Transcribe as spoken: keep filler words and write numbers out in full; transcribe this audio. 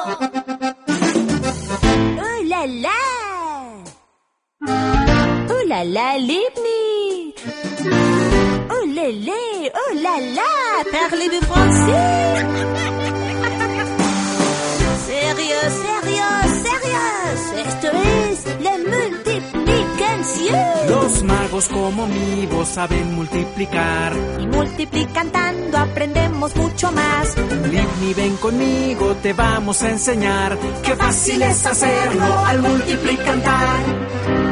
¡Oh, la, la! ¡Oh, la, la, Leibniz! ¡Oh, lé, lé! ¡Oh, la, la! Parlez-vous français? ¡Sérieux, sérieux, sérieux! Esto es la multiplicación. Los magos como mi voz saben multiplicar. Y multiplicando aprendemos mucho más. Livni, ven conmigo, te vamos a enseñar. Qué fácil es hacerlo al multiplicar.